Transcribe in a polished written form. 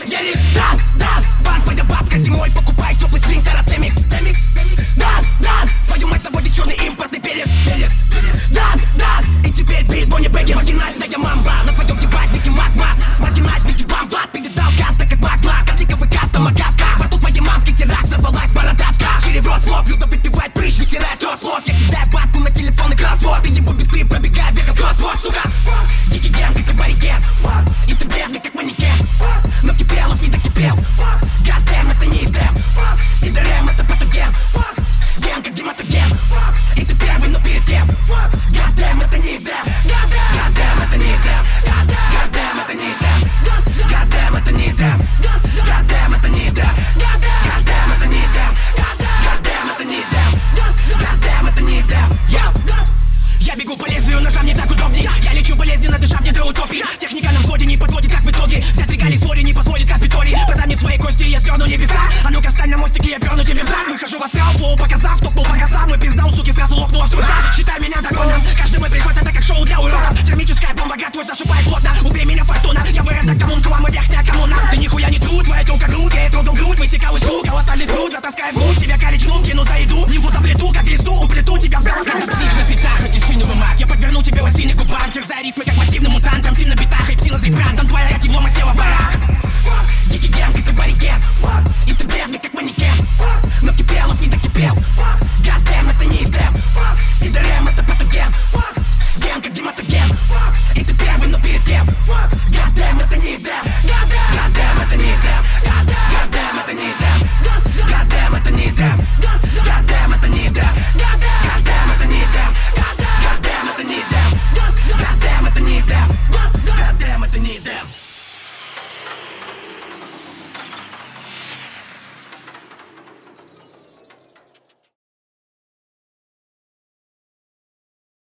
Я лишь дан, бан, твоя бабка зимой покупай теплый свинг, Темикс. Дан, твою мать заводит черный импортный перец. Дан, и теперь бит Бонни Бэггинс. Маргинальная мамба, на твоем ебальнике магма. Маргинальный бамблат, передал кат, так как магла. Котликовый кат, томагавка. Во рту твоей мамки терак, завалась бородавка. Череврот слов, Люда выпивает прыщ, высирает рот слов. Я кидаю батку на телефон и кроссворд. И ебу биты, пробегая вверх кроссворд, сука. Дикий ген, как абориген. И ты бедный, как манекен. Но кипелов не докипел. Гадэм, это не эдем. Сидорем, это патоген. Ген, как гематоген. И ты первый, но перед кем? Гадэм, это не эдем. Гадэм, это не эдем. Гадэм, это не эдем. Гадэм, это не эдем. Гадэм, это не эдем. Гадэм, это не эдем. Гадэм, это не эдем. Гадэм, это не эдем. Я бегу по лезвию, ножа мне так удобней. Я лечу болезненно, дыша мне до утопии. Техника на взводе не подводит, как в итоге. Взять регалий в своре не позволит, как Питорий. Продай мне свои кости, я сдерну небеса. А ну-ка встань на мостике, я перну тебе в зад. Выхожу в астрал, флоу показав, топнул по газам. И пизда у суки сразу лопнула в трусах. Считай меня догоном, каждый мой приход это как шоу для уродов. Термическая бомба, гад твой зашибает плотно. Убей меня, фортуна, я выродок коммункула, мы верхняя коммуна. Ты нихуя не труд, твоя тёлка грудь. Я ей трогал грудь, высекал из рук. Колоссальный груз, затаскай в грудь. Тебя калечну, кину за еду. Нимфу заплету, как листу, уплету тебя в голову. Как псих на фитах, эти сильного маг. Я подверну тебе лосиный губам. Терзай рифмы, как массивный мутант.